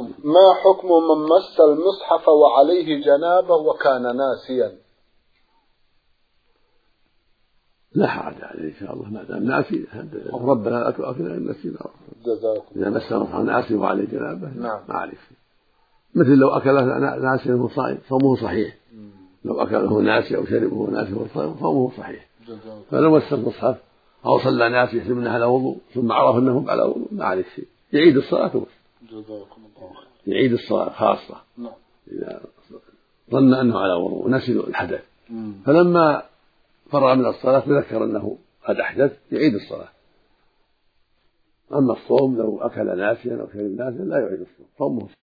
نعم. ما حكم من مس المصحف وعليه جنابه وكان ناسيا؟ لا حرج عليه إن شاء الله ما دام ناسي. ربنا لا تؤاخذنا إن نسينا. إذا مس المصحف ناسي وعليه جنابه نعم. ما عليه. مثل لو أكله ناسي وهو صائم صومه صحيح. لو أكله ناسي أو شربه ناسي وهو صائم صومه صحيح. فلو مس المصحف أو صلى ناسي يحسب أنه على وضوء ثم عرف أنه على وضوء ما عليه شيء، يعيد الصلاة بس. يعيد الصلاة خاصة إذا ظن أنه على وضوء ونسي الحدث، فلما فرغ من الصلاة تذكر أنه قد أحدث يعيد الصلاة. أما الصوم لو أكل ناسيا أو شرب ناسيا لا يعيد الصوم، صومه